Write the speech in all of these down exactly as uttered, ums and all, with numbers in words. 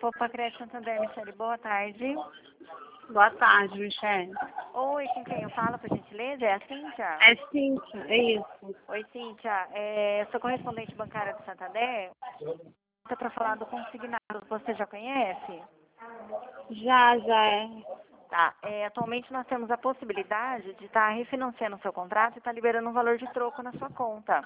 Poupa Creche Santander, Michele, boa tarde. Boa tarde, Michele. Oi, com quem eu falo, por gentileza? É a Cíntia? É Cíntia, é isso. Oi, Cíntia. É, eu sou correspondente bancária do Santander. Estou para falar do consignado. Você já conhece? Já, já é. Tá. É, atualmente nós temos a possibilidade de estar refinanciando o seu contrato e estar liberando um valor de troco na sua conta.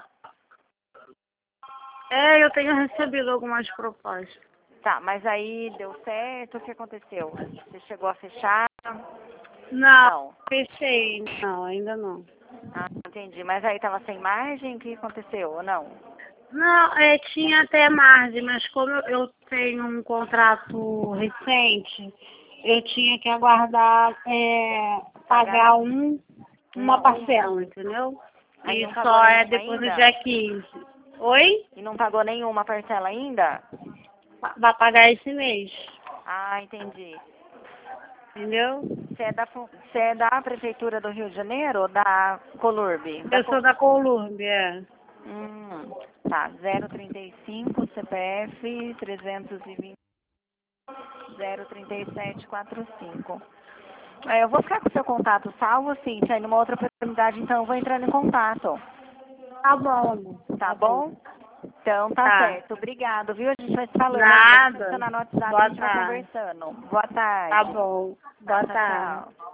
É, eu tenho recebido algumas propostas. Tá, mas aí deu certo? O que aconteceu? Você chegou a fechar? Não, Não. fechei. Não, ainda não. Ah, entendi. Mas aí estava sem margem? O que aconteceu ou não? Não, é, tinha até margem, mas como eu eu tenho um contrato recente, eu tinha que aguardar é, pagar um, uma parcela, entendeu? Aí E não pagou só é nenhuma depois do ainda? dia quinze. Oi? E não pagou nenhuma parcela ainda? Vai pagar esse mês, Ah, entendi. entendeu? Você é da, fu- você é da Prefeitura do Rio de Janeiro ou da Colurb? Da Eu Co- sou da Colômbia. Hum, tá. zero trinta e cinco, C P F trezentos e vinte, zero trinta e sete quarenta e cinco. É, eu vou ficar com o seu contato salvo, sim. Se aí numa outra oportunidade, então eu vou entrando em contato. Tá bom, Tá bom? Então tá tá. certo. Obrigado, viu? A gente vai se falando ainda. Vou Nada. adicionar no WhatsApp e a Boa gente vai tarde. conversando. Boa Tá tarde. bom. Tá, Boa tchau, tarde. tchau.